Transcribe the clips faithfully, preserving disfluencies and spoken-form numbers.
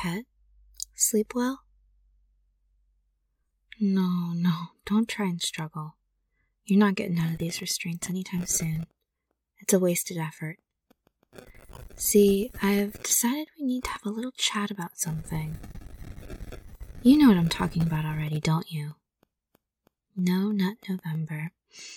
pet? Sleep well? No, no, don't try and struggle. You're not getting out of these restraints anytime soon. It's a wasted effort. See, I've decided we need to have a little chat about something. You know what I'm talking about already, don't you? No Nut November.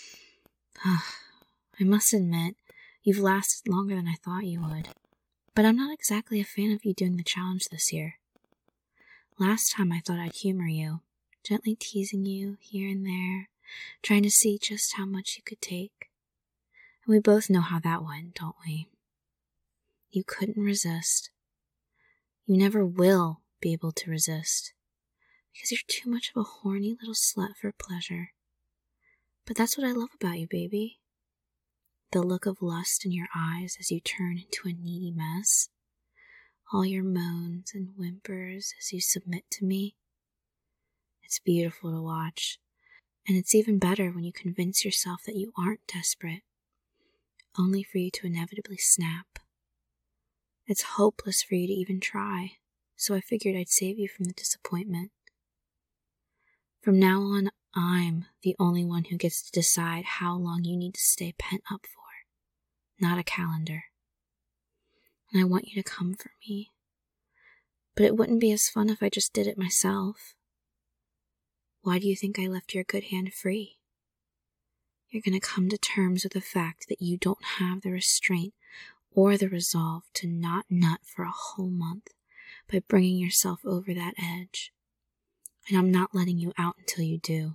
I must admit, you've lasted longer than I thought you would, but I'm not exactly a fan of you doing the challenge this year. Last time I thought I'd humor you, gently teasing you here and there, trying to see just how much you could take. And we both know how that went, don't we? You couldn't resist. You never will be able to resist, because you're too much of a horny little slut for pleasure. But that's what I love about you, baby. The look of lust in your eyes as you turn into a needy mess. All your moans and whimpers as you submit to me. It's beautiful to watch, and it's even better when you convince yourself that you aren't desperate, only for you to inevitably snap. It's hopeless for you to even try, so I figured I'd save you from the disappointment. From now on, I'm the only one who gets to decide how long you need to stay pent up for, not a calendar. And I want you to come for me. But it wouldn't be as fun if I just did it myself. Why do you think I left your good hand free? You're going to come to terms with the fact that you don't have the restraint or the resolve to not nut for a whole month by bringing yourself over that edge. And I'm not letting you out until you do.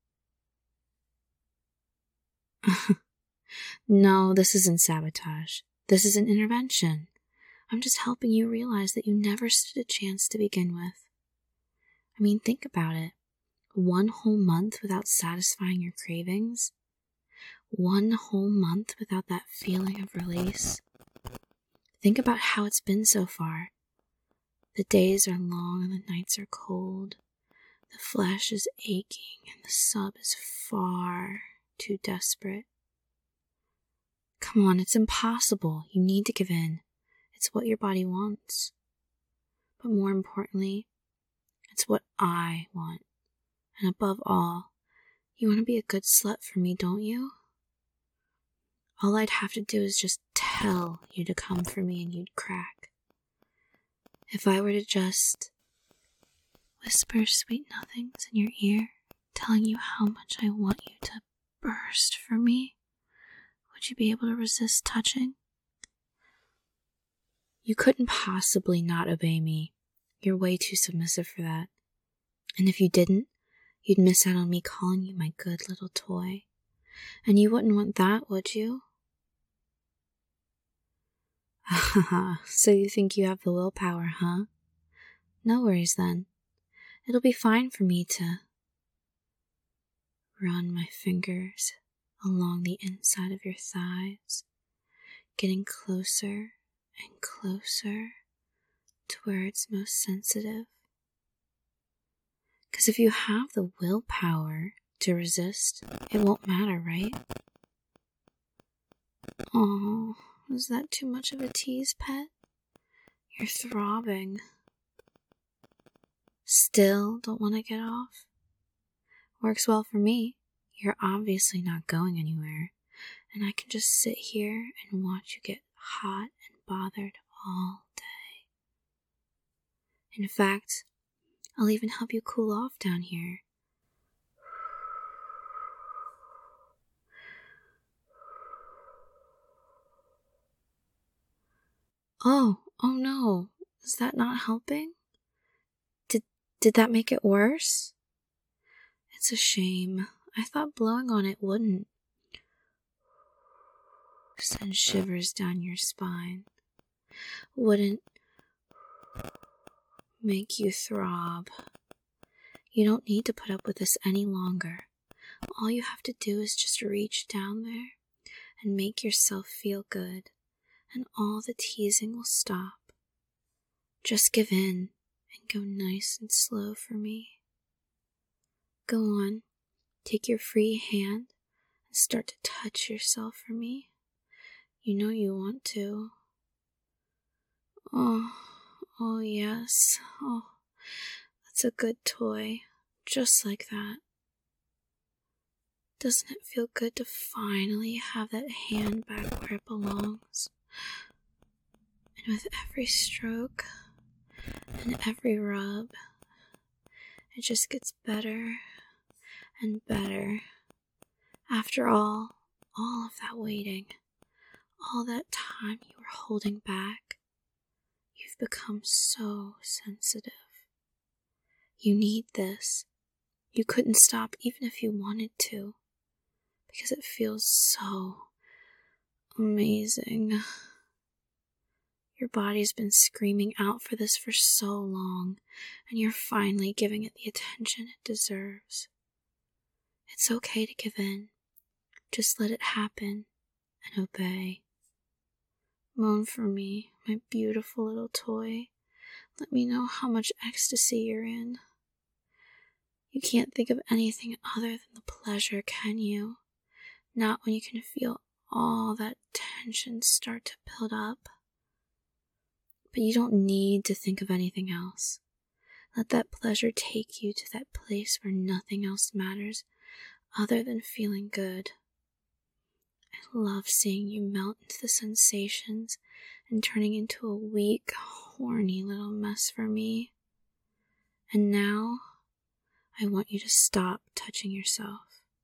No, this isn't sabotage. This is an intervention. I'm just helping you realize that you never stood a chance to begin with. I mean, think about it. One whole month without satisfying your cravings? One whole month without that feeling of release? Think about how it's been so far. The days are long and the nights are cold. The flesh is aching and the sub is far too desperate. Come on, it's impossible. You need to give in. It's what your body wants. But more importantly, it's what I want. And above all, you want to be a good slut for me, don't you? All I'd have to do is just tell you to come for me and you'd crack. If I were to just whisper sweet nothings in your ear, telling you how much I want you to burst for me, would you be able to resist touching? You couldn't possibly not obey me. You're way too submissive for that. And if you didn't, you'd miss out on me calling you my good little toy. And you wouldn't want that, would you? So you think you have the willpower, huh? No worries then. It'll be fine for me to run my fingers along the inside of your thighs, getting closer and closer to where it's most sensitive. Because if you have the willpower to resist, it won't matter, right? Oh, is that too much of a tease, pet? You're throbbing. Still don't want to get off? Works well for me. You're obviously not going anywhere, and I can just sit here and watch you get hot and bothered all day. In fact, I'll even help you cool off down here. Oh, oh no, is that not helping? Did, did that make it worse? It's a shame. I thought blowing on it wouldn't. Send shivers down your spine. Wouldn't make you throb. You don't need to put up with this any longer. All you have to do is just reach down there and make yourself feel good, and all the teasing will stop. Just give in and go nice and slow for me. Go on, take your free hand and start to touch yourself for me. You know you want to. Oh, Oh, yes. Oh, that's a good toy. Just like that. Doesn't it feel good to finally have that hand back where it belongs? And with every stroke and every rub, it just gets better and better. After all, all of that waiting, all that time you were holding back, you've become so sensitive. You need this. You couldn't stop even if you wanted to, because it feels so amazing. Your body's been screaming out for this for so long, and you're finally giving it the attention it deserves. It's okay to give in. Just let it happen and obey. Moan for me, my beautiful little toy. Let me know how much ecstasy you're in. You can't think of anything other than the pleasure, can you? Not when you can feel all that tension start to build up. But you don't need to think of anything else. Let that pleasure take you to that place where nothing else matters other than feeling good. I love seeing you melt into the sensations and turning into a weak, horny little mess for me. And now, I want you to stop touching yourself.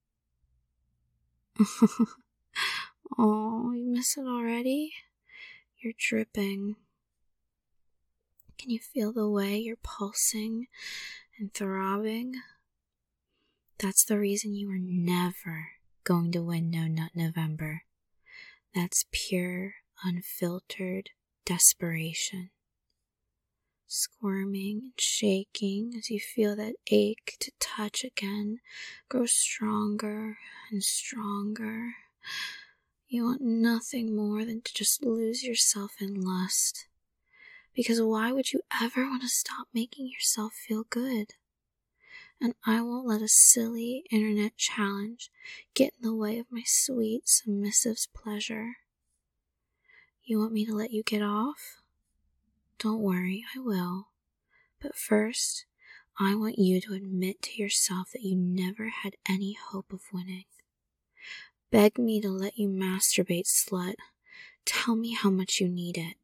Oh, you miss it already? You're dripping. Can you feel the way you're pulsing and throbbing? That's the reason you are never going to win No Nut November. That's pure, unfiltered desperation. Squirming and shaking as you feel that ache to touch again grow stronger and stronger. You want nothing more than to just lose yourself in lust. Because why would you ever want to stop making yourself feel good? And I won't let a silly internet challenge get in the way of my sweet, submissive's pleasure. You want me to let you get off? Don't worry, I will. But first, I want you to admit to yourself that you never had any hope of winning. Beg me to let you masturbate, slut. Tell me how much you need it.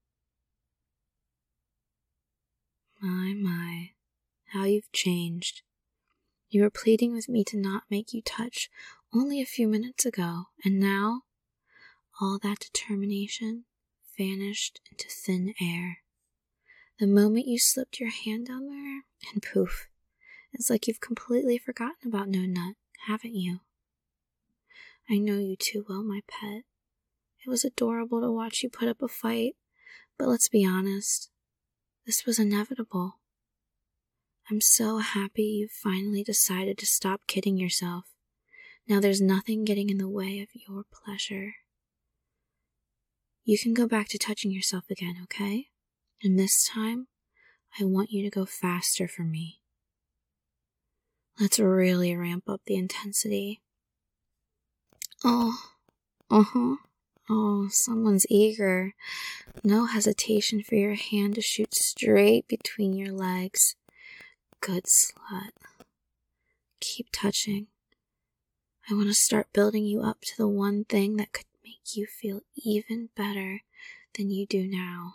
My, my, how you've changed. You were pleading with me to not make you touch only a few minutes ago, and now, all that determination vanished into thin air. The moment you slipped your hand down there, and poof, it's like you've completely forgotten about No Nut, haven't you? I know you too well, my pet. It was adorable to watch you put up a fight, but let's be honest, this was inevitable. I'm so happy you finally decided to stop kidding yourself. Now there's nothing getting in the way of your pleasure. You can go back to touching yourself again, okay? And this time, I want you to go faster for me. Let's really ramp up the intensity. Oh, uh-huh. Oh, someone's eager. No hesitation for your hand to shoot straight between your legs. Good slut. Keep touching. I want to start building you up to the one thing that could make you feel even better than you do now.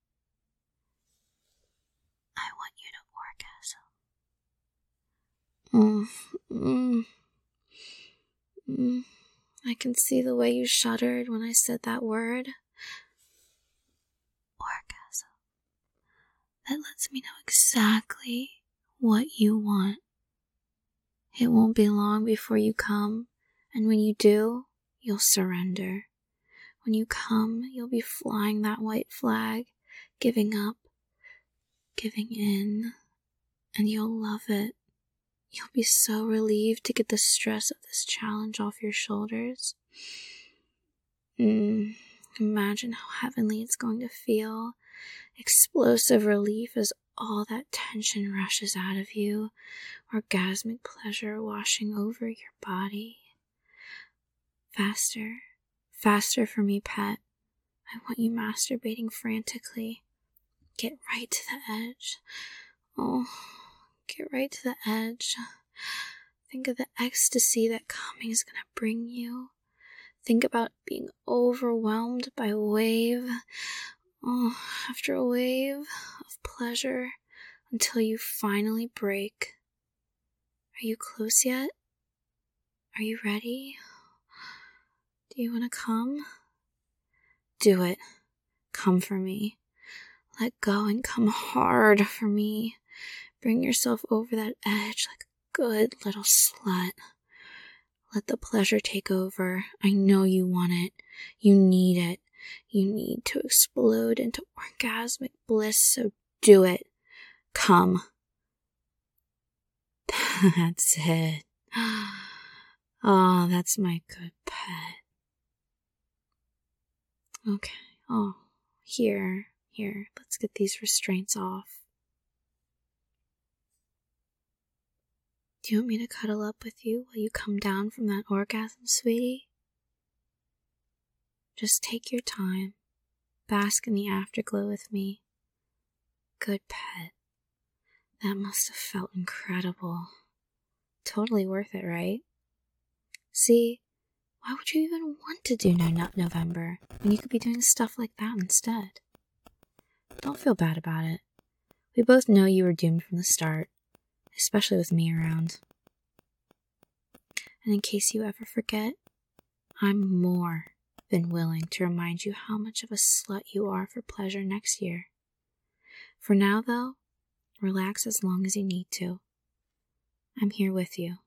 I want you to orgasm. Mm, mm, mm. I can see the way you shuddered when I said that word. Orgasm. That lets me know exactly what you want. It won't be long before you come, and when you do, you'll surrender. When you come, you'll be flying that white flag, giving up, giving in, and you'll love it. You'll be so relieved to get the stress of this challenge off your shoulders. Mm, imagine how heavenly it's going to feel. Explosive relief as all that tension rushes out of you. Orgasmic pleasure washing over your body. Faster, faster for me, pet. I want you masturbating frantically. Get right to the edge. Oh, get right to the edge. Think of the ecstasy that coming is gonna bring you. Think about being overwhelmed by a wave, oh, after a wave of pleasure until you finally break. Are you close yet? Are you ready? Do you want to come? Do it. Come for me. Let go and come hard for me. Bring yourself over that edge like a good little slut. Let the pleasure take over. I know you want it. You need it. You need to explode into orgasmic bliss, so do it. Come. That's it. Oh, that's my good pet. Okay. Oh, here, here. Let's get these restraints off. Do you want me to cuddle up with you while you come down from that orgasm, sweetie? Just take your time. Bask in the afterglow with me. Good pet. That must have felt incredible. Totally worth it, right? See, why would you even want to do No Nut November when you could be doing stuff like that instead? Don't feel bad about it. We both know you were doomed from the start, especially with me around. And in case you ever forget, I'm more than willing to remind you how much of a slut you are for pleasure next year. For now, though, relax as long as you need to. I'm here with you.